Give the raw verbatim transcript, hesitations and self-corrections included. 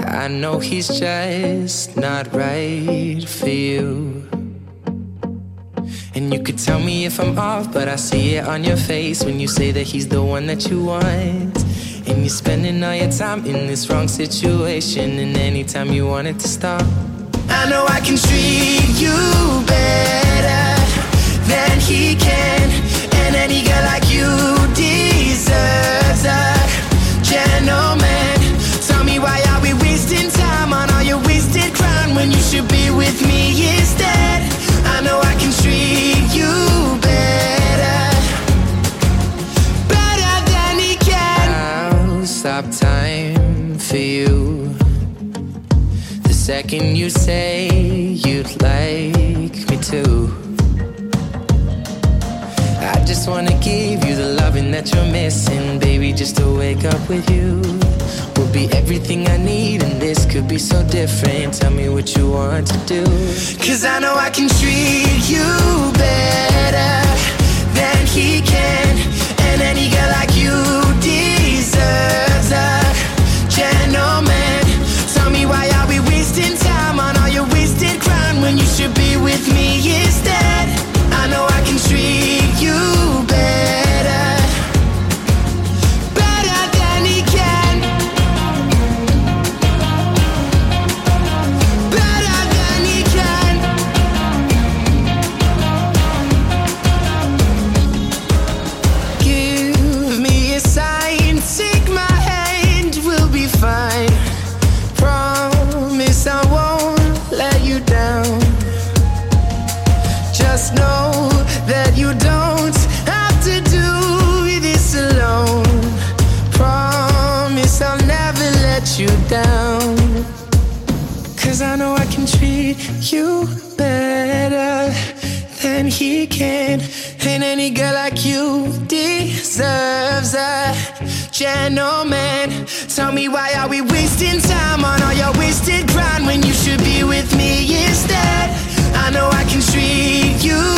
I know he's just not right for you. And you could tell me if I'm off, but I see it on your face when you say that he's the one that you want. And you're spending all your time in this wrong situation, and anytime you want it to stop, I know I can treat you better than he can. And any girl like you deserves a gentleman. Tell me, why are we wasting time on all your wasted crown when you should be with me instead? I know I can treat you better, better than he can. I'll stop time for you the second you say you'd like me to. I just wanna give you the loving that you're missing, baby. Just to wake up with you will be everything I need, and this could be so different. Tell me what you want to do, 'cause I know I can treat you better than he can. And any girl like you deserves a gentleman. Tell me, why are we wasting time on all your wasted crown when you should be with me instead? I know I can treat you better, better than he can, better than he can. Give me a sign, take my hand, we'll be fine. Promise I won't let you down. Just know that you don't have to do this alone. Promise I'll never let you down, 'cause I know I can treat you better than he can. And any girl like you deserves a gentleman. Tell me, why are we wasting time on all your wasted grind when you should be with me instead? I know I can treat you